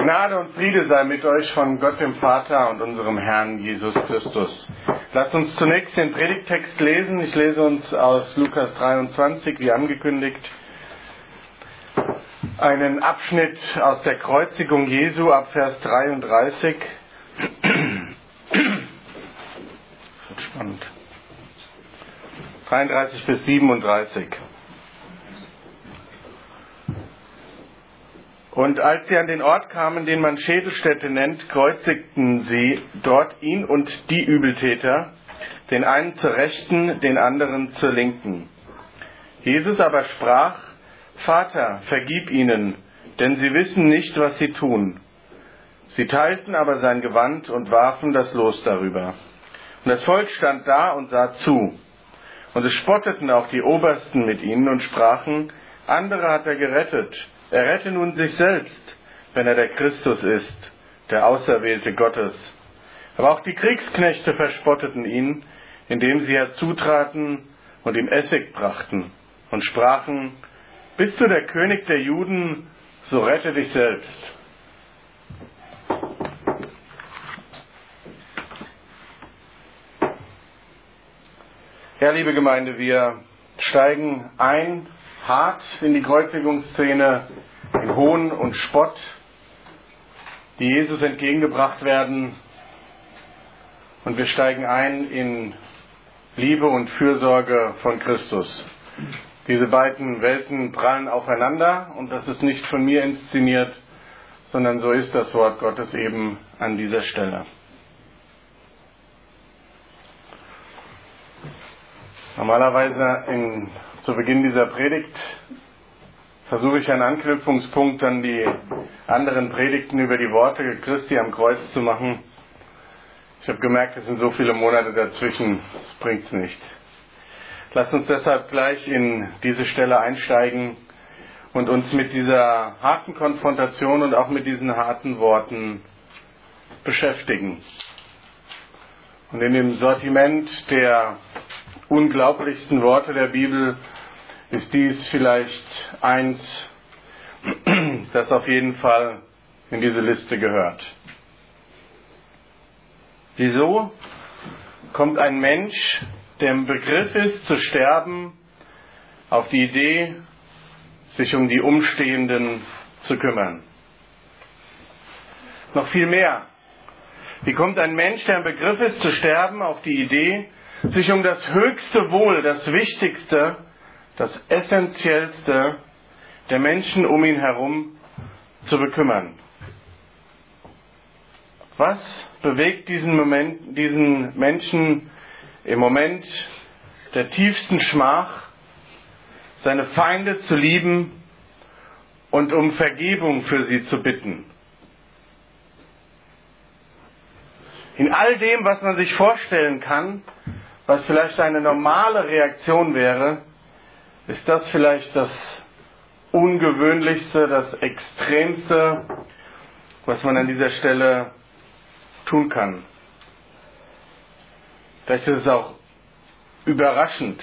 Gnade und Friede sei mit euch von Gott dem Vater und unserem Herrn Jesus Christus. Lasst uns zunächst den Predigttext lesen. Ich lese uns aus Lukas 23, wie angekündigt, einen Abschnitt aus der Kreuzigung Jesu ab Vers 33. Das wird spannend. 33 bis 37. Und als sie an den Ort kamen, den man Schädelstätte nennt, kreuzigten sie dort ihn und die Übeltäter, den einen zur Rechten, den anderen zur Linken. Jesus aber sprach: Vater, vergib ihnen, denn sie wissen nicht, was sie tun. Sie teilten aber sein Gewand und warfen das Los darüber. Und das Volk stand da und sah zu. Und es spotteten auch die Obersten mit ihnen und sprachen: Andere hat er gerettet. Er rette nun sich selbst, wenn er der Christus ist, der Auserwählte Gottes. Aber auch die Kriegsknechte verspotteten ihn, indem sie herzutraten und ihm Essig brachten und sprachen: Bist du der König der Juden, so rette dich selbst. Ja, liebe Gemeinde, wir steigen ein, hart in die Kreuzigungsszene, in Hohn und Spott, die Jesus entgegengebracht werden. Und wir steigen ein in Liebe und Fürsorge von Christus. Diese beiden Welten prallen aufeinander und das ist nicht von mir inszeniert, sondern so ist das Wort Gottes eben an dieser Stelle. Normalerweise zu Beginn dieser Predigt versuche ich einen Anknüpfungspunkt an die anderen Predigten über die Worte Christi am Kreuz zu machen. Ich habe gemerkt, es sind so viele Monate dazwischen, das bringt's nicht. Lasst uns deshalb gleich in diese Stelle einsteigen und uns mit dieser harten Konfrontation und auch mit diesen harten Worten beschäftigen. Und in dem Sortiment der unglaublichsten Worte der Bibel ist dies vielleicht eins, das auf jeden Fall in diese Liste gehört. Wieso kommt ein Mensch, der im Begriff ist zu sterben, auf die Idee, sich um die Umstehenden zu kümmern? Noch viel mehr. Wie kommt ein Mensch, der im Begriff ist zu sterben, auf die Idee, sich um das höchste Wohl, das Wichtigste, das Essentiellste der Menschen um ihn herum zu bekümmern? Was bewegt diesen Menschen im Moment der tiefsten Schmach, seine Feinde zu lieben und um Vergebung für sie zu bitten? In all dem, was man sich vorstellen kann, was vielleicht eine normale Reaktion wäre, ist das vielleicht das Ungewöhnlichste, das Extremste, was man an dieser Stelle tun kann. Vielleicht ist es auch überraschend.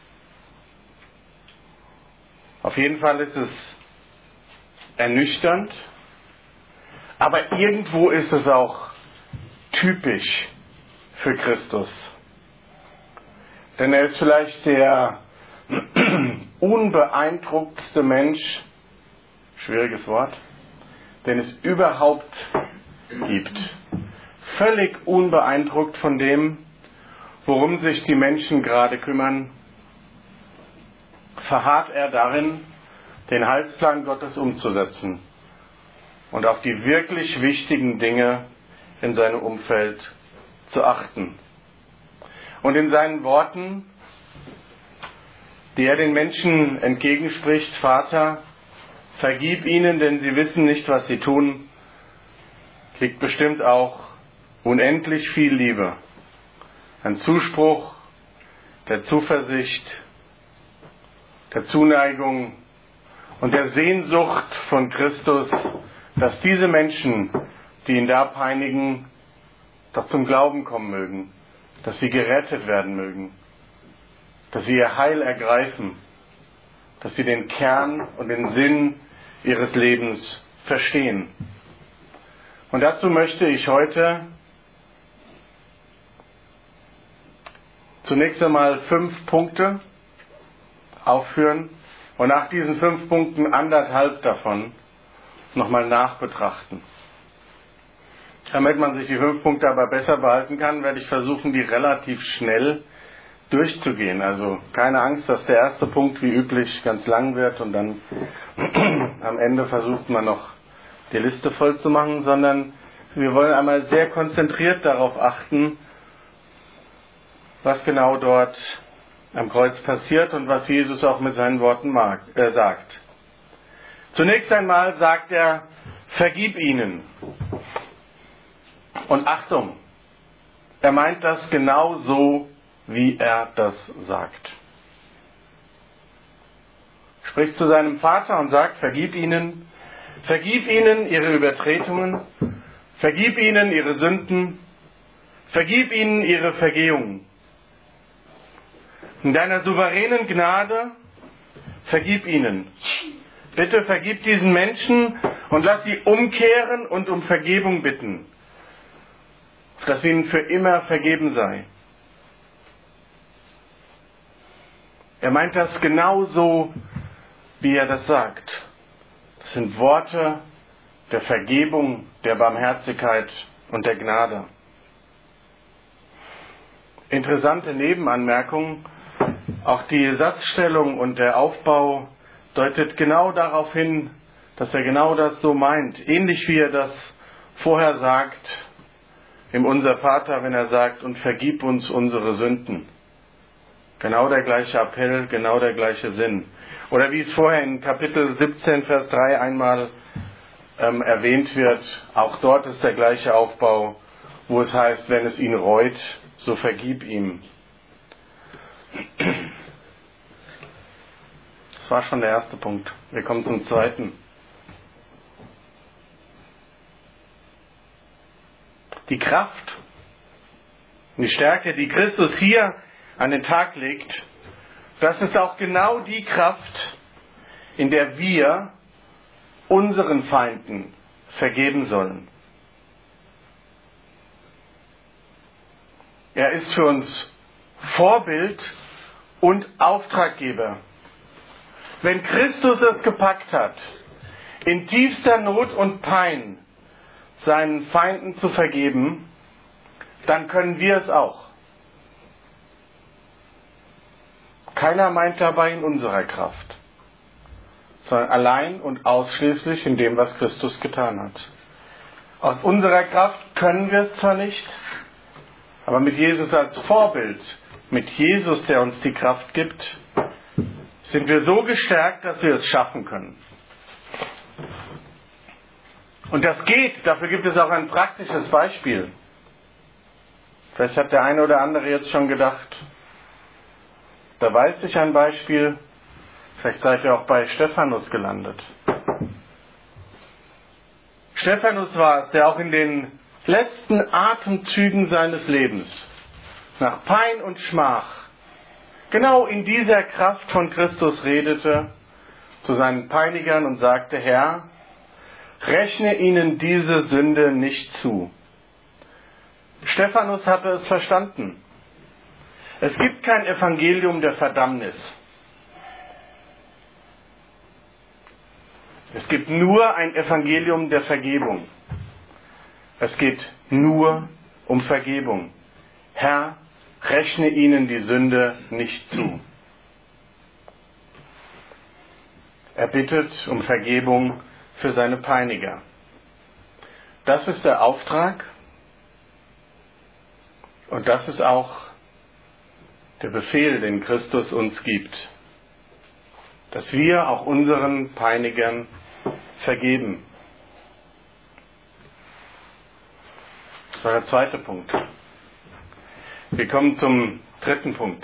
Auf jeden Fall ist es ernüchternd, aber irgendwo ist es auch typisch für Christus. Denn er ist vielleicht der unbeeindrucktste Mensch, schwieriges Wort, den es überhaupt gibt. Völlig unbeeindruckt von dem, worum sich die Menschen gerade kümmern, verharrt er darin, den Heilsplan Gottes umzusetzen und auf die wirklich wichtigen Dinge in seinem Umfeld zu achten. Und in seinen Worten, die er den Menschen entgegenspricht: Vater, vergib ihnen, denn sie wissen nicht, was sie tun, liegt bestimmt auch unendlich viel Liebe, ein Zuspruch der Zuversicht, der Zuneigung und der Sehnsucht von Christus, dass diese Menschen, die ihn da peinigen, doch zum Glauben kommen mögen, dass sie gerettet werden mögen, dass sie ihr Heil ergreifen, dass sie den Kern und den Sinn ihres Lebens verstehen. Und dazu möchte ich heute zunächst einmal 5 Punkte aufführen und nach diesen 5 Punkten 1,5 davon nochmal nachbetrachten. Damit man sich die 5 Punkte aber besser behalten kann, werde ich versuchen, die relativ schnell durchzugehen. Also keine Angst, dass der erste Punkt wie üblich ganz lang wird und dann am Ende versucht man noch die Liste voll zu machen, sondern wir wollen einmal sehr konzentriert darauf achten, was genau dort am Kreuz passiert und was Jesus auch mit seinen Worten sagt. Zunächst einmal sagt er, vergib ihnen. Und Achtung, er meint das genau so, wie er das sagt. Spricht zu seinem Vater und sagt, vergib ihnen ihre Übertretungen, vergib ihnen ihre Sünden, vergib ihnen ihre Vergehungen. In deiner souveränen Gnade, vergib ihnen. Bitte vergib diesen Menschen und lass sie umkehren und um Vergebung bitten, dass ihnen für immer vergeben sei. Er meint das genauso, wie er das sagt. Das sind Worte der Vergebung, der Barmherzigkeit und der Gnade. Interessante Nebenanmerkung, auch die Satzstellung und der Aufbau deutet genau darauf hin, dass er genau das so meint. Ähnlich wie er das vorher sagt, im Unser Vater, wenn er sagt, und vergib uns unsere Sünden. Genau der gleiche Appell, genau der gleiche Sinn. Oder wie es vorher in Kapitel 17, Vers 3 einmal erwähnt wird, auch dort ist der gleiche Aufbau, wo es heißt, wenn es ihn reut, so vergib ihm. Das war schon der erste Punkt. Wir kommen zum zweiten. Die Kraft und die Stärke, die Christus hier an den Tag legt, das ist auch genau die Kraft, in der wir unseren Feinden vergeben sollen. Er ist für uns Vorbild und Auftraggeber. Wenn Christus es gepackt hat, in tiefster Not und Pein seinen Feinden zu vergeben, dann können wir es auch. Keiner meint dabei in unserer Kraft, sondern allein und ausschließlich in dem, was Christus getan hat. Aus unserer Kraft können wir es zwar nicht, aber mit Jesus als Vorbild, mit Jesus, der uns die Kraft gibt, sind wir so gestärkt, dass wir es schaffen können. Und das geht, dafür gibt es auch ein praktisches Beispiel. Vielleicht hat der eine oder andere jetzt schon gedacht, da weiß ich ein Beispiel, vielleicht seid ihr auch bei Stephanus gelandet. Stephanus war es, der auch in den letzten Atemzügen seines Lebens, nach Pein und Schmach, genau in dieser Kraft von Christus redete zu seinen Peinigern und sagte, Herr, rechne ihnen diese Sünde nicht zu. Stephanus hatte es verstanden. Es gibt kein Evangelium der Verdammnis. Es gibt nur ein Evangelium der Vergebung. Es geht nur um Vergebung. Herr, rechne ihnen die Sünde nicht zu. Er bittet um Vergebung für seine Peiniger. Das ist der Auftrag und das ist auch der Befehl, den Christus uns gibt, dass wir auch unseren Peinigern vergeben. Das war der zweite Punkt. Wir kommen zum dritten Punkt.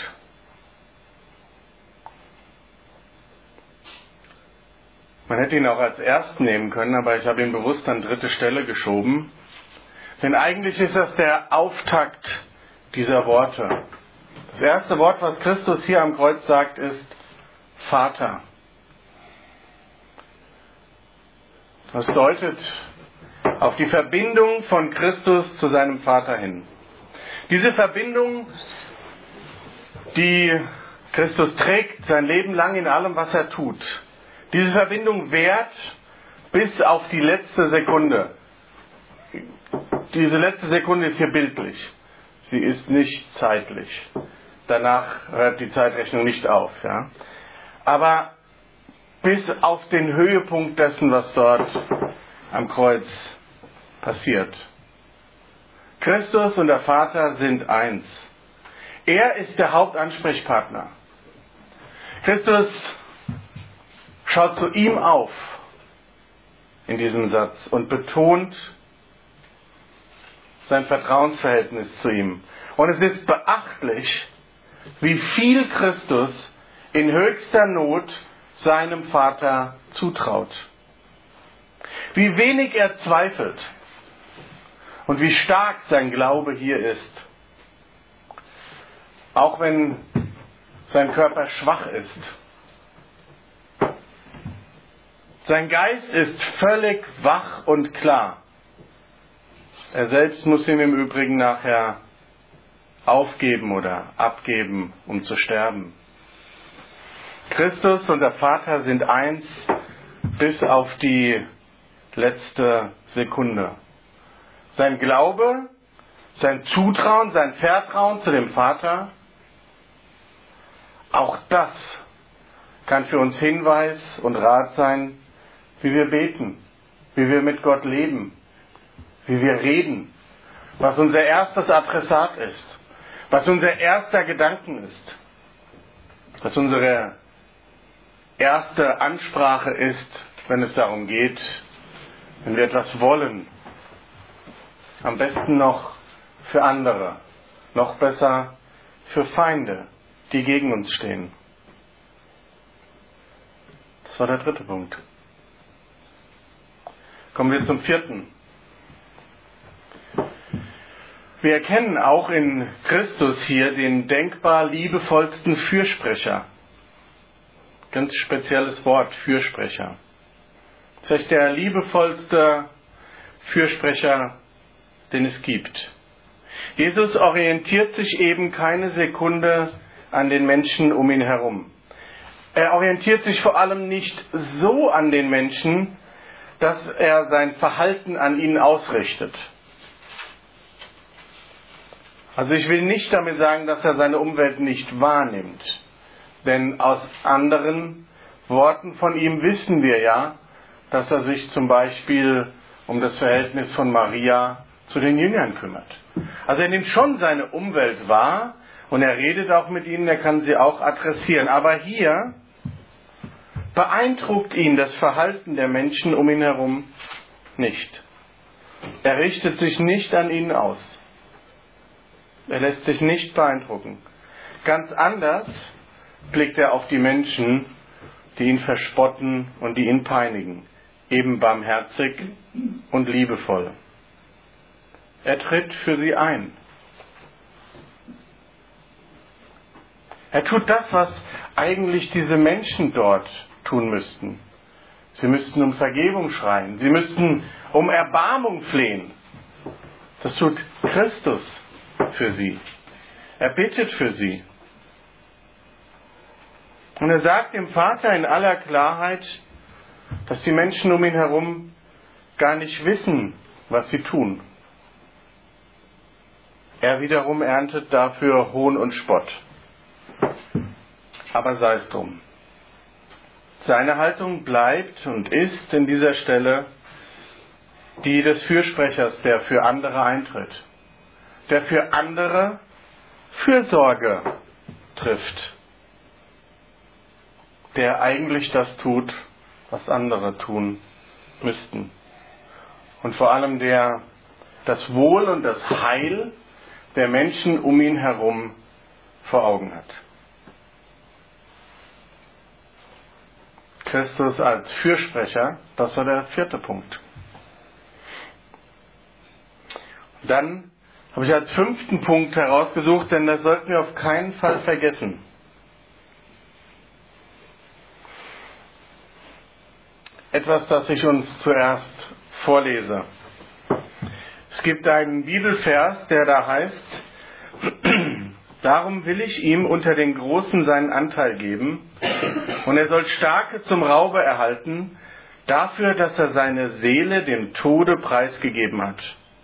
Man hätte ihn auch als ersten nehmen können, aber ich habe ihn bewusst an dritte Stelle geschoben. Denn eigentlich ist das der Auftakt dieser Worte. Das erste Wort, was Christus hier am Kreuz sagt, ist Vater. Das deutet auf die Verbindung von Christus zu seinem Vater hin. Diese Verbindung, die Christus trägt sein Leben lang in allem, was er tut. Diese Verbindung währt bis auf die letzte Sekunde. Diese letzte Sekunde ist hier bildlich. Sie ist nicht zeitlich. Danach hört die Zeitrechnung nicht auf. Ja? Aber bis auf den Höhepunkt dessen, was dort am Kreuz passiert. Christus und der Vater sind eins. Er ist der Hauptansprechpartner. Christus schaut zu ihm auf in diesem Satz und betont sein Vertrauensverhältnis zu ihm. Und es ist beachtlich, wie viel Christus in höchster Not seinem Vater zutraut. Wie wenig er zweifelt und wie stark sein Glaube hier ist. Auch wenn sein Körper schwach ist. Sein Geist ist völlig wach und klar. Er selbst muss ihn im Übrigen nachher aufgeben oder abgeben, um zu sterben. Christus und der Vater sind eins bis auf die letzte Sekunde. Sein Glaube, sein Zutrauen, sein Vertrauen zu dem Vater, auch das kann für uns Hinweis und Rat sein, wie wir beten, wie wir mit Gott leben, wie wir reden, was unser erstes Adressat ist, was unser erster Gedanken ist, was unsere erste Ansprache ist, wenn es darum geht, wenn wir etwas wollen. Am besten noch für andere, noch besser für Feinde, die gegen uns stehen. Das war der dritte Punkt. Kommen wir zum vierten. Wir erkennen auch in Christus hier den denkbar liebevollsten Fürsprecher. Ganz spezielles Wort, Fürsprecher. Das ist echt der liebevollste Fürsprecher, den es gibt. Jesus orientiert sich eben keine Sekunde an den Menschen um ihn herum. Er orientiert sich vor allem nicht so an den Menschen, dass er sein Verhalten an ihnen ausrichtet. Also ich will nicht damit sagen, dass er seine Umwelt nicht wahrnimmt. Denn aus anderen Worten von ihm wissen wir ja, dass er sich zum Beispiel um das Verhältnis von Maria zu den Jüngern kümmert. Also er nimmt schon seine Umwelt wahr und er redet auch mit ihnen, er kann sie auch adressieren. Aber hier beeindruckt ihn das Verhalten der Menschen um ihn herum nicht. Er richtet sich nicht an ihnen aus. Er lässt sich nicht beeindrucken. Ganz anders blickt er auf die Menschen, die ihn verspotten und die ihn peinigen. Eben barmherzig und liebevoll. Er tritt für sie ein. Er tut das, was eigentlich diese Menschen dort tun müssten. Sie müssten um Vergebung schreien. Sie müssten um Erbarmung flehen. Das tut Christus für sie. Er bittet für sie. Und er sagt dem Vater in aller Klarheit, dass die Menschen um ihn herum gar nicht wissen, was sie tun. Er wiederum erntet dafür Hohn und Spott. Aber sei es drum. Seine Haltung bleibt und ist in dieser Stelle die des Fürsprechers, der für andere eintritt, der für andere Fürsorge trifft, der eigentlich das tut, was andere tun müssten. Und vor allem der das Wohl und das Heil der Menschen um ihn herum vor Augen hat. Christus als Fürsprecher, das war der vierte Punkt. Dann habe ich als fünften Punkt herausgesucht, denn das sollten wir auf keinen Fall vergessen. Etwas, das ich uns zuerst vorlese. Es gibt einen Bibelvers, der da heißt: Darum will ich ihm unter den Großen seinen Anteil geben, und er soll Starke zum Raube erhalten, dafür, dass er seine Seele dem Tode preisgegeben hat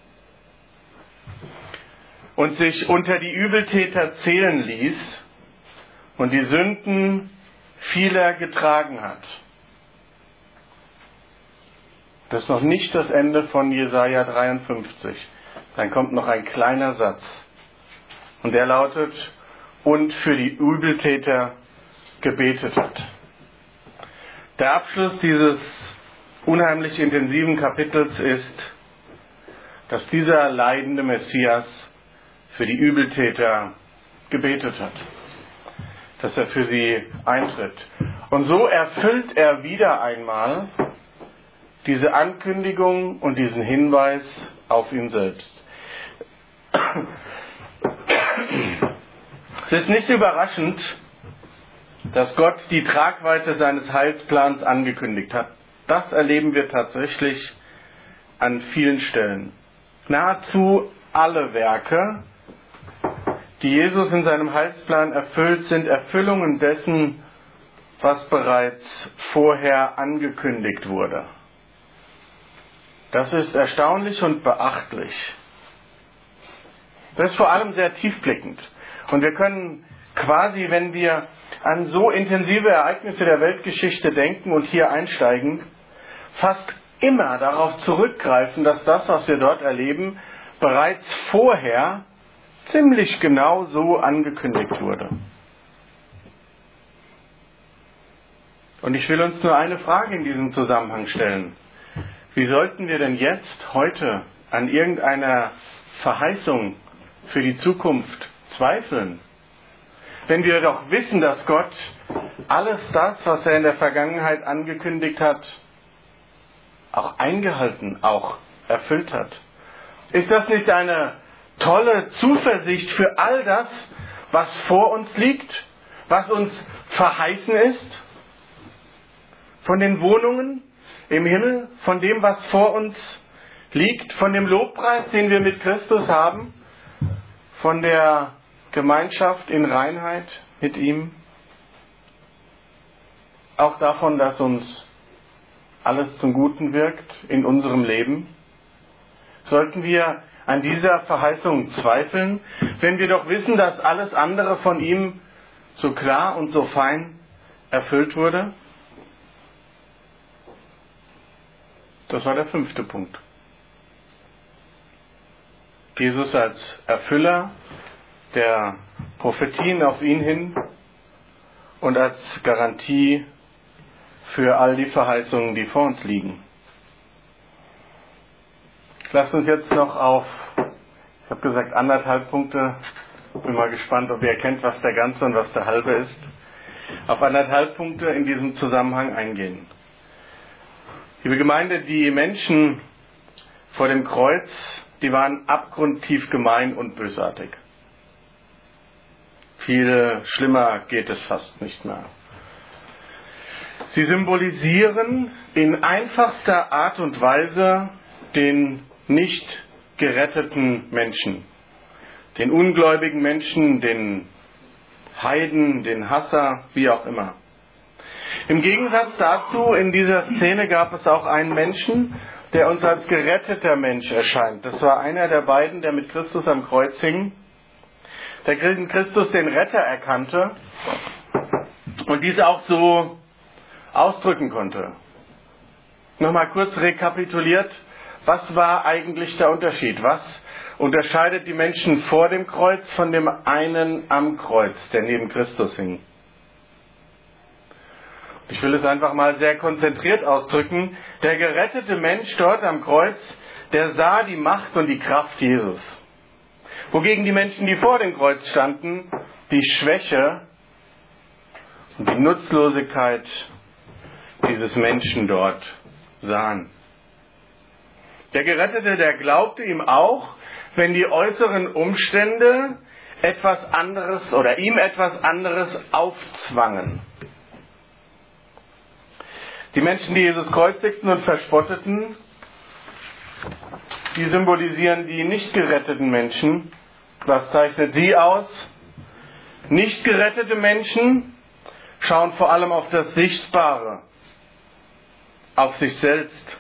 und sich unter die Übeltäter zählen ließ und die Sünden vieler getragen hat. Das ist noch nicht das Ende von Jesaja 53. Dann kommt noch ein kleiner Satz. Und der lautet: und für die Übeltäter gebetet hat. Der Abschluss dieses unheimlich intensiven Kapitels ist, dass dieser leidende Messias für die Übeltäter gebetet hat. Dass er für sie eintritt. Und so erfüllt er wieder einmal diese Ankündigung und diesen Hinweis auf ihn selbst. Es ist nicht überraschend, dass Gott die Tragweite seines Heilsplans angekündigt hat. Das erleben wir tatsächlich an vielen Stellen. Nahezu alle Werke, die Jesus in seinem Heilsplan erfüllt, sind Erfüllungen dessen, was bereits vorher angekündigt wurde. Das ist erstaunlich und beachtlich. Das ist vor allem sehr tiefblickend. Und wir können quasi, wenn wir an so intensive Ereignisse der Weltgeschichte denken und hier einsteigen, fast immer darauf zurückgreifen, dass das, was wir dort erleben, bereits vorher ziemlich genau so angekündigt wurde. Und ich will uns nur eine Frage in diesem Zusammenhang stellen. Wie sollten wir denn jetzt, heute, an irgendeiner Verheißung für die Zukunft zweifeln? Wenn wir doch wissen, dass Gott alles das, was er in der Vergangenheit angekündigt hat, auch eingehalten, auch erfüllt hat. Ist das nicht eine tolle Zuversicht für all das, was vor uns liegt, was uns verheißen ist? Von den Wohnungen im Himmel, von dem, was vor uns liegt, von dem Lobpreis, den wir mit Christus haben, von der Gemeinschaft in Reinheit mit ihm, auch davon, dass uns alles zum Guten wirkt in unserem Leben. Sollten wir an dieser Verheißung zweifeln, wenn wir doch wissen, dass alles andere von ihm so klar und so fein erfüllt wurde? Das war der 5. Punkt. Jesus als Erfüller der Prophetien auf ihn hin und als Garantie für all die Verheißungen, die vor uns liegen. Lasst uns jetzt noch auf, ich habe gesagt 1,5 Punkte, bin mal gespannt, ob ihr erkennt, was der ganze und was der halbe ist, auf 1,5 Punkte in diesem Zusammenhang eingehen. Liebe Gemeinde, die Menschen vor dem Kreuz, die waren abgrundtief gemein und bösartig. Viel schlimmer geht es fast nicht mehr. Sie symbolisieren in einfachster Art und Weise den nicht geretteten Menschen, den ungläubigen Menschen, den Heiden, den Hasser, wie auch immer. Im Gegensatz dazu, in dieser Szene gab es auch einen Menschen, der uns als geretteter Mensch erscheint. Das war einer der beiden, der mit Christus am Kreuz hing, der in Christus den Retter erkannte und dies auch so ausdrücken konnte. Nochmal kurz rekapituliert, was war eigentlich der Unterschied? Was unterscheidet die Menschen vor dem Kreuz von dem einen am Kreuz, der neben Christus hing? Ich will es einfach mal sehr konzentriert ausdrücken. Der gerettete Mensch dort am Kreuz, der sah die Macht und die Kraft Jesus. Wogegen die Menschen, die vor dem Kreuz standen, die Schwäche und die Nutzlosigkeit dieses Menschen dort sahen. Der Gerettete, der glaubte ihm auch, wenn die äußeren Umstände etwas anderes oder ihm etwas anderes aufzwangen. Die Menschen, die Jesus kreuzigten und verspotteten, die symbolisieren die nicht geretteten Menschen. Was zeichnet sie aus? Nicht gerettete Menschen schauen vor allem auf das Sichtbare, auf sich selbst.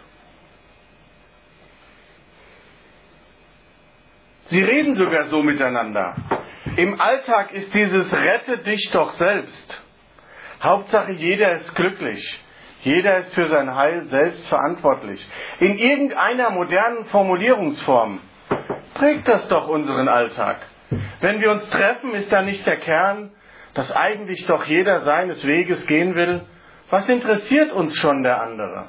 Sie reden sogar so miteinander. Im Alltag ist dieses Rette dich doch selbst. Hauptsache jeder ist glücklich. Jeder ist für sein Heil selbst verantwortlich. In irgendeiner modernen Formulierungsform prägt das doch unseren Alltag. Wenn wir uns treffen, ist da nicht der Kern, dass eigentlich doch jeder seines Weges gehen will? Was interessiert uns schon der andere?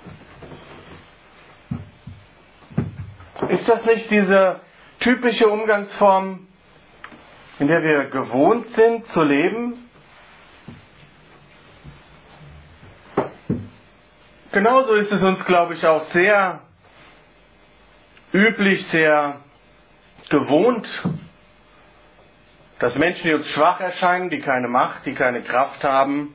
Ist das nicht diese typische Umgangsform, in der wir gewohnt sind zu leben? Genauso ist es uns, glaube ich, auch sehr üblich, sehr gewohnt, dass Menschen, die uns schwach erscheinen, die keine Macht, die keine Kraft haben,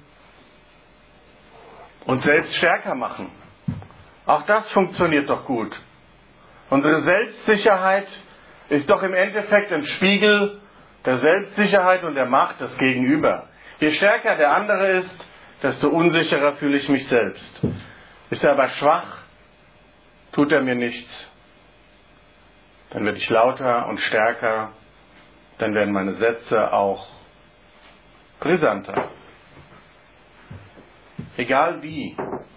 uns selbst stärker machen. Auch das funktioniert doch gut. Unsere Selbstsicherheit ist doch im Endeffekt ein Spiegel der Selbstsicherheit und der Macht des Gegenüber. Je stärker der andere ist, desto unsicherer fühle ich mich selbst. Ist er aber schwach, tut er mir nichts. Dann werde ich lauter und stärker, dann werden meine Sätze auch brisanter. Egal wie.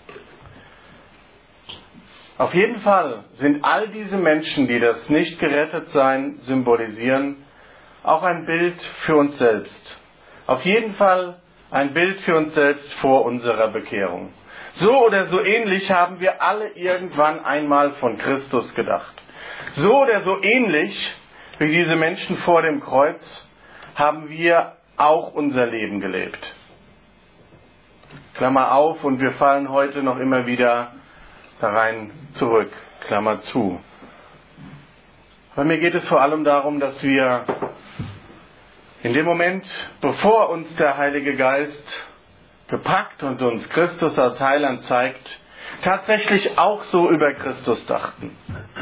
Auf jeden Fall sind all diese Menschen, die das Nicht-Gerettet-Sein symbolisieren, auch ein Bild für uns selbst. Auf jeden Fall ein Bild für uns selbst vor unserer Bekehrung. So oder so ähnlich haben wir alle irgendwann einmal von Christus gedacht. So oder so ähnlich wie diese Menschen vor dem Kreuz haben wir auch unser Leben gelebt. Klammer auf, und wir fallen heute noch immer wieder da rein zurück, Klammer zu. Bei mir geht es vor allem darum, dass wir in dem Moment, bevor uns der Heilige Geist gepackt und uns Christus als Heiland zeigt, tatsächlich auch so über Christus dachten.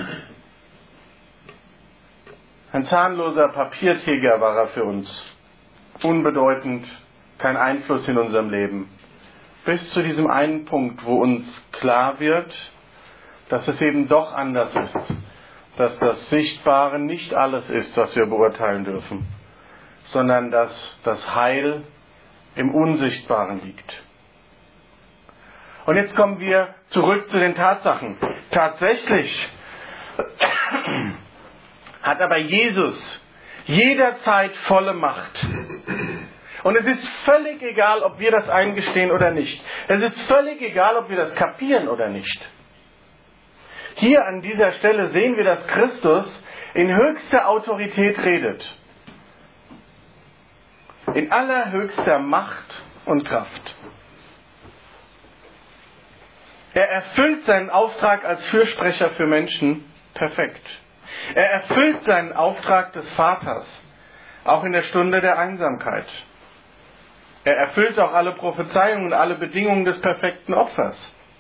Ein zahnloser Papiertiger war er für uns, unbedeutend, kein Einfluss in unserem Leben. Bis zu diesem einen Punkt, wo uns klar wird, dass es eben doch anders ist, dass das Sichtbare nicht alles ist, was wir beurteilen dürfen, sondern dass das Heil im Unsichtbaren liegt. Und jetzt kommen wir zurück zu den Tatsachen. Tatsächlich hat aber Jesus jederzeit volle Macht. Und es ist völlig egal, ob wir das eingestehen oder nicht. Es ist völlig egal, ob wir das kapieren oder nicht. Hier an dieser Stelle sehen wir, dass Christus in höchster Autorität redet. In allerhöchster Macht und Kraft. Er erfüllt seinen Auftrag als Fürsprecher für Menschen perfekt. Er erfüllt seinen Auftrag des Vaters, auch in der Stunde der Einsamkeit. Er erfüllt auch alle Prophezeiungen und alle Bedingungen des perfekten Opfers.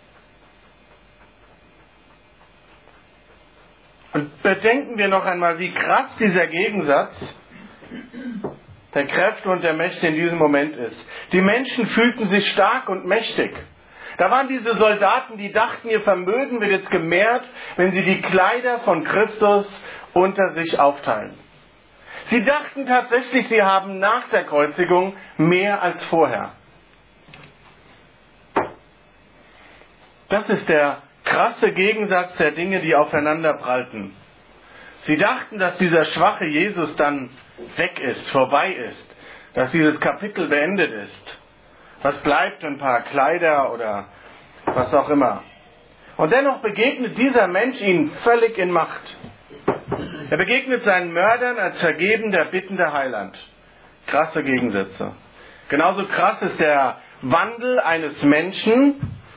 Und bedenken wir noch einmal, wie krass dieser Gegensatz der Kräfte und der Mächte in diesem Moment ist. Die Menschen fühlten sich stark und mächtig. Da waren diese Soldaten, die dachten, ihr Vermögen wird jetzt gemehrt, wenn sie die Kleider von Christus unter sich aufteilen. Sie dachten tatsächlich, sie haben nach der Kreuzigung mehr als vorher. Das ist der krasse Gegensatz der Dinge, die aufeinander prallten. Sie dachten, dass dieser schwache Jesus dann weg ist, vorbei ist, dass dieses Kapitel beendet ist. Was bleibt, ein paar Kleider oder was auch immer. Und dennoch begegnet dieser Mensch ihnen völlig in Macht. Er begegnet seinen Mördern als vergebender, bittender Heiland. Krasse Gegensätze. Genauso krass ist der Wandel eines Menschen,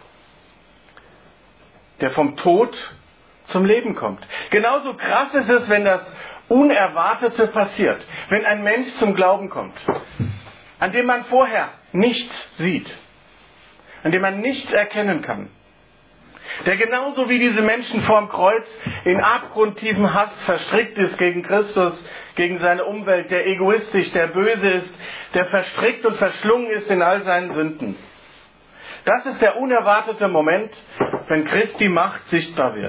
der vom Tod zum Leben kommt. Genauso krass ist es, wenn das Unerwartete passiert. Wenn ein Mensch zum Glauben kommt, an dem man vorher nichts sieht, an dem man nichts erkennen kann. Der genauso wie diese Menschen vorm Kreuz in abgrundtiefen Hass verstrickt ist gegen Christus, gegen seine Umwelt, der egoistisch, der böse ist, der verstrickt und verschlungen ist in all seinen Sünden. Das ist der unerwartete Moment, wenn Christi Macht sichtbar wird.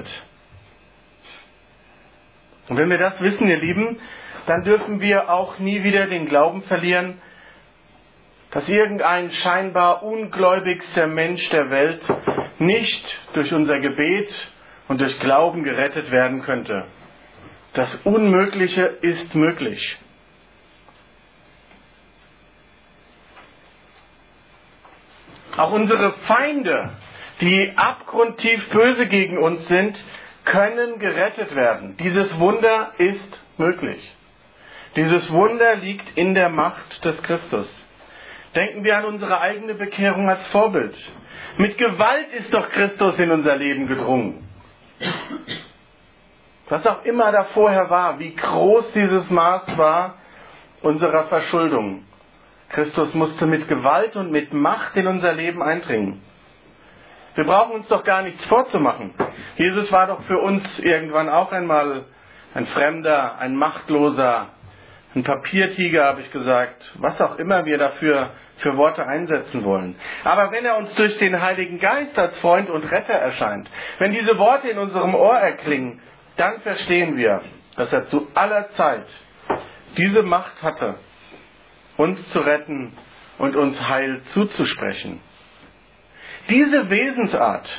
Und wenn wir das wissen, ihr Lieben, dann dürfen wir auch nie wieder den Glauben verlieren, dass irgendein scheinbar ungläubigster Mensch der Welt nicht durch unser Gebet und durch Glauben gerettet werden könnte. Das Unmögliche ist möglich. Auch unsere Feinde, die abgrundtief böse gegen uns sind, können gerettet werden. Dieses Wunder ist möglich. Dieses Wunder liegt in der Macht des Christus. Denken wir an unsere eigene Bekehrung als Vorbild. Mit Gewalt ist doch Christus in unser Leben gedrungen. Was auch immer da vorher war, wie groß dieses Maß war unserer Verschuldung. Christus musste mit Gewalt und mit Macht in unser Leben eindringen. Wir brauchen uns doch gar nichts vorzumachen. Jesus war doch für uns irgendwann auch einmal ein Fremder, ein Machtloser, ein Papiertiger, habe ich gesagt, was auch immer wir dafür für Worte einsetzen wollen. Aber wenn er uns durch den Heiligen Geist als Freund und Retter erscheint, wenn diese Worte in unserem Ohr erklingen, dann verstehen wir, dass er zu aller Zeit diese Macht hatte, uns zu retten und uns Heil zuzusprechen. Diese Wesensart,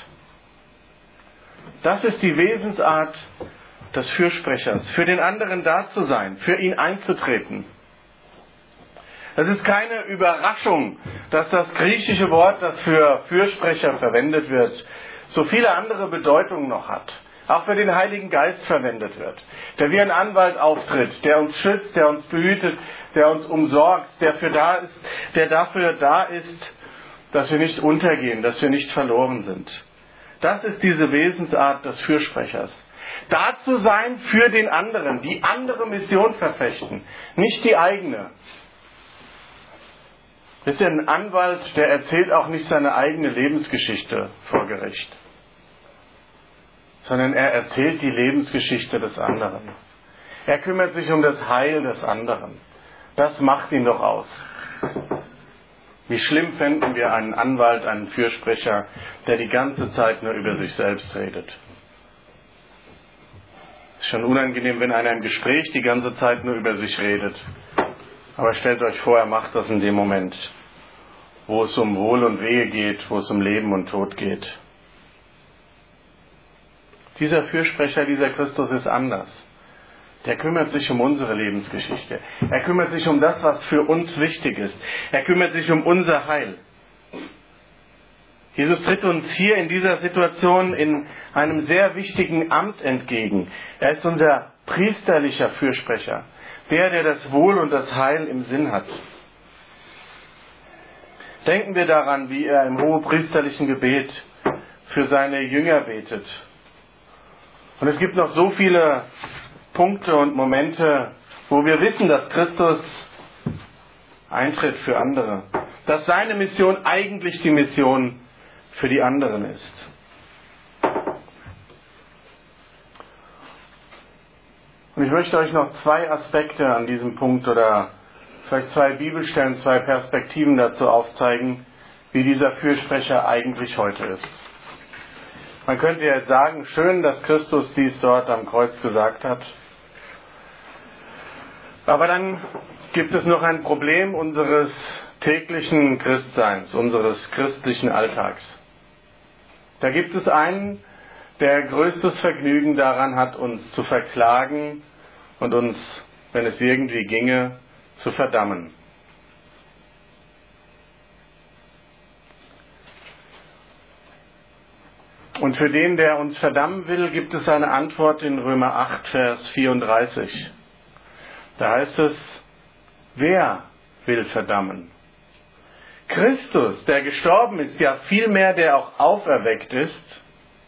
das ist die Wesensart des Fürsprechers, für den anderen da zu sein, für ihn einzutreten. Es ist keine Überraschung, dass das griechische Wort, das für Fürsprecher verwendet wird, so viele andere Bedeutungen noch hat. Auch für den Heiligen Geist verwendet wird, der wie ein Anwalt auftritt, der uns schützt, der uns behütet, der uns umsorgt, der dafür da ist, dass wir nicht untergehen, dass wir nicht verloren sind. Das ist diese Wesensart des Fürsprechers. Da zu sein für den anderen, die andere Mission verfechten, nicht die eigene. Wisst ihr, ein Anwalt, der erzählt auch nicht seine eigene Lebensgeschichte vor Gericht, sondern er erzählt die Lebensgeschichte des anderen. Er kümmert sich um das Heil des anderen. Das macht ihn doch aus. Wie schlimm fänden wir einen Anwalt, einen Fürsprecher, der die ganze Zeit nur über sich selbst redet. Es ist schon unangenehm, wenn einer im Gespräch die ganze Zeit nur über sich redet. Aber stellt euch vor, er macht das in dem Moment, wo es um Wohl und Wehe geht, wo es um Leben und Tod geht. Dieser Fürsprecher, dieser Christus ist anders. Der kümmert sich um unsere Lebensgeschichte. Er kümmert sich um das, was für uns wichtig ist. Er kümmert sich um unser Heil. Jesus tritt uns hier in dieser Situation in einem sehr wichtigen Amt entgegen. Er ist unser priesterlicher Fürsprecher. Der das Wohl und das Heil im Sinn hat. Denken wir daran, wie er im hohepriesterlichen Gebet für seine Jünger betet. Und es gibt noch so viele Punkte und Momente, wo wir wissen, dass Christus eintritt für andere. Dass seine Mission eigentlich die Mission für die anderen ist. Und ich möchte euch noch 2 Aspekte an diesem Punkt oder vielleicht 2 Bibelstellen, 2 Perspektiven dazu aufzeigen, wie dieser Fürsprecher eigentlich heute ist. Man könnte jetzt sagen, schön, dass Christus dies dort am Kreuz gesagt hat. Aber dann gibt es noch ein Problem unseres täglichen Christseins, unseres christlichen Alltags. Da gibt es einen, der größtes Vergnügen daran hat, uns zu verklagen und uns, wenn es irgendwie ginge, zu verdammen. Und für den, der uns verdammen will, gibt es eine Antwort in Römer 8, Vers 34. Da heißt es, wer will verdammen? Christus, der gestorben ist, ja vielmehr der auch auferweckt ist,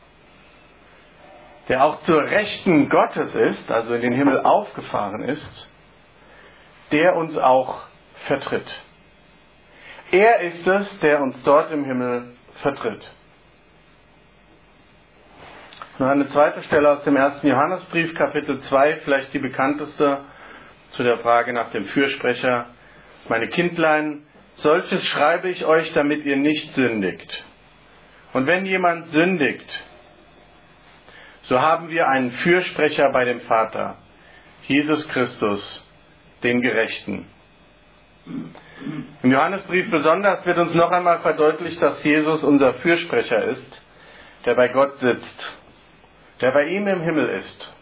der auch zur Rechten Gottes ist, also in den Himmel aufgefahren ist, der uns auch vertritt. Er ist es, der uns dort im Himmel vertritt. Noch eine zweite Stelle aus dem 1. Johannesbrief, Kapitel 2, vielleicht die bekannteste, zu der Frage nach dem Fürsprecher. Meine Kindlein, solches schreibe ich euch, damit ihr nicht sündigt. Und wenn jemand sündigt, so haben wir einen Fürsprecher bei dem Vater, Jesus Christus, den Gerechten. Im Johannesbrief besonders wird uns noch einmal verdeutlicht, dass Jesus unser Fürsprecher ist, der bei Gott sitzt, der bei ihm im Himmel ist.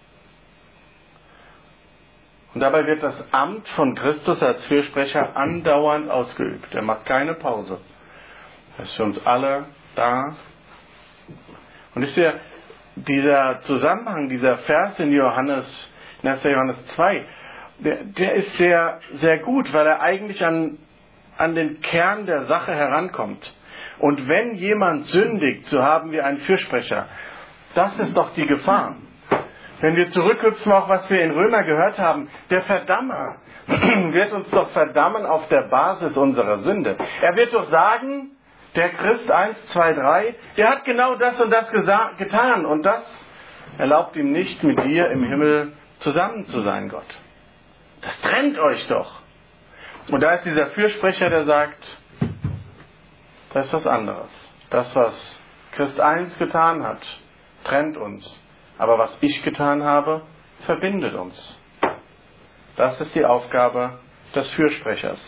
Und dabei wird das Amt von Christus als Fürsprecher andauernd ausgeübt. Er macht keine Pause. Er ist für uns alle da. Und ich sehe, dieser Zusammenhang, dieser Vers in 1. Johannes 2, der ist sehr, sehr gut, weil er eigentlich an den Kern der Sache herankommt. Und wenn jemand sündigt, so haben wir einen Fürsprecher. Das ist doch die Gefahr. Wenn wir zurückhüpfen, auch was wir in Römer gehört haben, der Verdammer wird uns doch verdammen auf der Basis unserer Sünde. Er wird doch sagen, der Christ 1, 2, 3, der hat genau das und das getan und das erlaubt ihm nicht, mit dir im Himmel zusammen zu sein, Gott. Das trennt euch doch. Und da ist dieser Fürsprecher, der sagt, das ist was anderes. Das, was Christ 1 getan hat, trennt uns. Aber was ich getan habe, verbindet uns. Das ist die Aufgabe des Fürsprechers.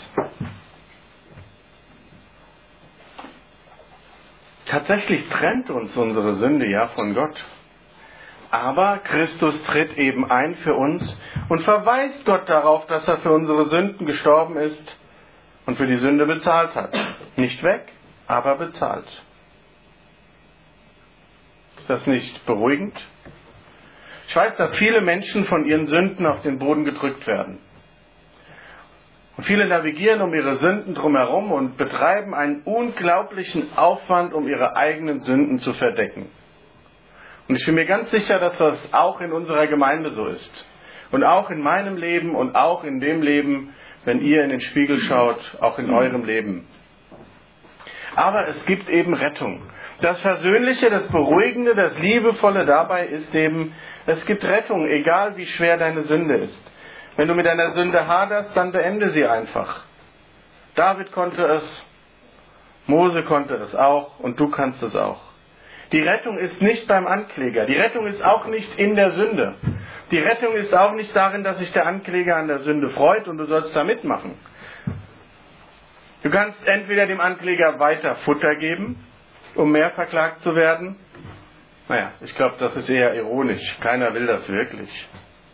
Tatsächlich trennt uns unsere Sünde ja von Gott. Aber Christus tritt eben ein für uns und verweist Gott darauf, dass er für unsere Sünden gestorben ist und für die Sünde bezahlt hat. Nicht weg, aber bezahlt. Ist das nicht beruhigend? Ich weiß, dass viele Menschen von ihren Sünden auf den Boden gedrückt werden. Und viele navigieren um ihre Sünden drumherum und betreiben einen unglaublichen Aufwand, um ihre eigenen Sünden zu verdecken. Und ich bin mir ganz sicher, dass das auch in unserer Gemeinde so ist. Und auch in meinem Leben und auch in dem Leben, wenn ihr in den Spiegel schaut, auch in eurem Leben. Aber es gibt eben Rettung. Das Versöhnliche, das Beruhigende, das Liebevolle dabei ist eben, es gibt Rettung, egal wie schwer deine Sünde ist. Wenn du mit deiner Sünde haderst, dann beende sie einfach. David konnte es, Mose konnte es auch und du kannst es auch. Die Rettung ist nicht beim Ankläger. Die Rettung ist auch nicht in der Sünde. Die Rettung ist auch nicht darin, dass sich der Ankläger an der Sünde freut und du sollst da mitmachen. Du kannst entweder dem Ankläger weiter Futter geben, um mehr verklagt zu werden. Naja, ich glaube, das ist eher ironisch. Keiner will das wirklich.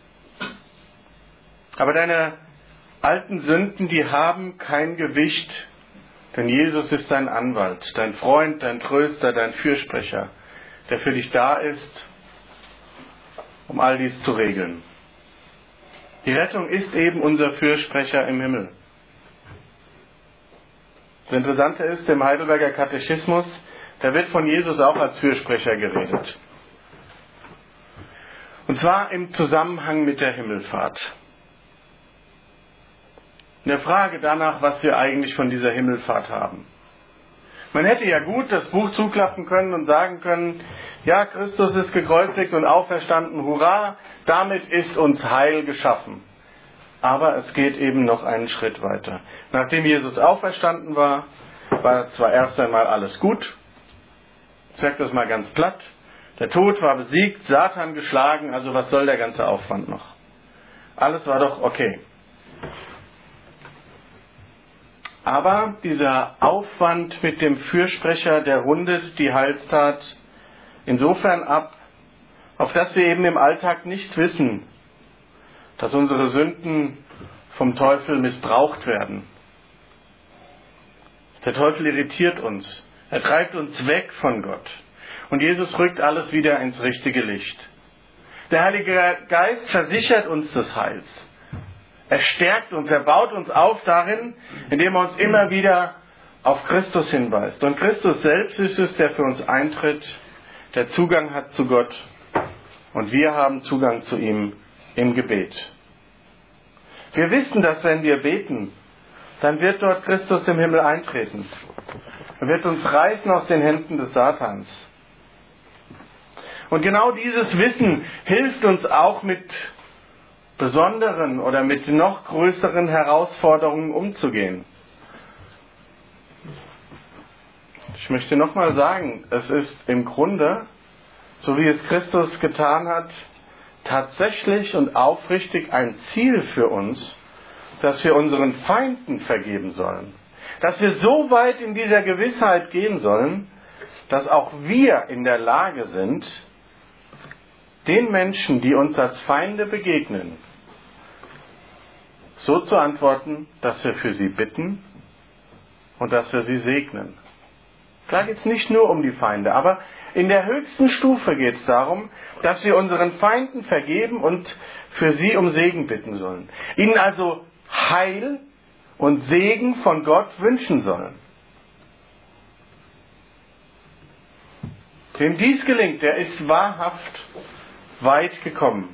Aber deine alten Sünden, die haben kein Gewicht. Denn Jesus ist dein Anwalt, dein Freund, dein Tröster, dein Fürsprecher, der für dich da ist, um all dies zu regeln. Die Rettung ist eben unser Fürsprecher im Himmel. Das Interessante ist, im Heidelberger Katechismus, da wird von Jesus auch als Fürsprecher geredet. Und zwar im Zusammenhang mit der Himmelfahrt. In der Frage danach, was wir eigentlich von dieser Himmelfahrt haben. Man hätte ja gut das Buch zuklappen können und sagen können, ja, Christus ist gekreuzigt und auferstanden, hurra, damit ist uns Heil geschaffen. Aber es geht eben noch einen Schritt weiter. Nachdem Jesus auferstanden war, war zwar erst einmal alles gut, ich sage das mal ganz platt, der Tod war besiegt, Satan geschlagen, also was soll der ganze Aufwand noch? Alles war doch okay. Aber dieser Aufwand mit dem Fürsprecher, der rundet die Heilstat insofern ab, auf dass wir eben im Alltag nicht wissen, dass unsere Sünden vom Teufel missbraucht werden. Der Teufel irritiert uns. Er treibt uns weg von Gott. Und Jesus rückt alles wieder ins richtige Licht. Der Heilige Geist versichert uns des Heils. Er stärkt uns, er baut uns auf darin, indem er uns immer wieder auf Christus hinweist. Und Christus selbst ist es, der für uns eintritt, der Zugang hat zu Gott. Und wir haben Zugang zu ihm im Gebet. Wir wissen, dass wenn wir beten, dann wird dort Christus im Himmel eintreten. Er wird uns reißen aus den Händen des Satans. Und genau dieses Wissen hilft uns auch mit besonderen oder mit noch größeren Herausforderungen umzugehen. Ich möchte nochmal sagen, es ist im Grunde, so wie es Christus getan hat, tatsächlich und aufrichtig ein Ziel für uns, dass wir unseren Feinden vergeben sollen. Dass wir so weit in dieser Gewissheit gehen sollen, dass auch wir in der Lage sind, den Menschen, die uns als Feinde begegnen, so zu antworten, dass wir für sie bitten und dass wir sie segnen. Da geht es nicht nur um die Feinde, aber in der höchsten Stufe geht es darum, dass wir unseren Feinden vergeben und für sie um Segen bitten sollen. Ihnen also Heil und Segen von Gott wünschen sollen. Wem dies gelingt, der ist wahrhaft weit gekommen.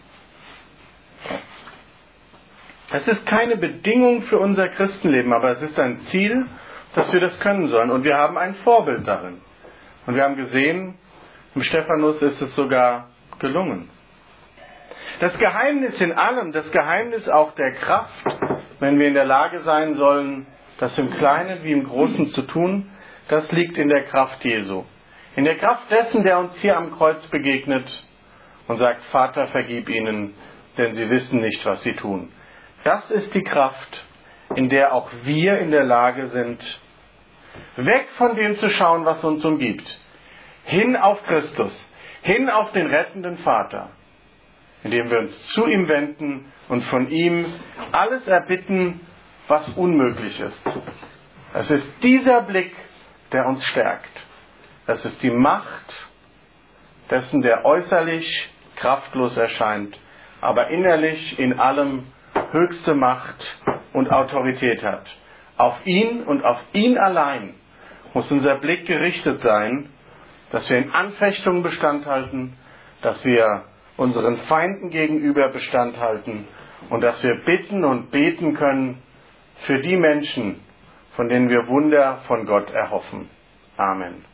Es ist keine Bedingung für unser Christenleben, aber es ist ein Ziel, dass wir das können sollen. Und wir haben ein Vorbild darin. Und wir haben gesehen, im Stephanus ist es sogar gelungen. Das Geheimnis in allem, das Geheimnis auch der Kraft, wenn wir in der Lage sein sollen, das im Kleinen wie im Großen zu tun, das liegt in der Kraft Jesu. In der Kraft dessen, der uns hier am Kreuz begegnet und sagt, Vater, vergib ihnen, denn sie wissen nicht, was sie tun. Das ist die Kraft, in der auch wir in der Lage sind, weg von dem zu schauen, was uns umgibt, hin auf Christus, hin auf den rettenden Vater, indem wir uns zu ihm wenden und von ihm alles erbitten, was unmöglich ist. Es ist dieser Blick, der uns stärkt. Es ist die Macht dessen, der äußerlich kraftlos erscheint, aber innerlich in allem höchste Macht und Autorität hat. Auf ihn und auf ihn allein muss unser Blick gerichtet sein, dass wir in Anfechtungen Bestand halten, dass wir unseren Feinden gegenüber Bestand halten und dass wir bitten und beten können für die Menschen, von denen wir Wunder von Gott erhoffen. Amen.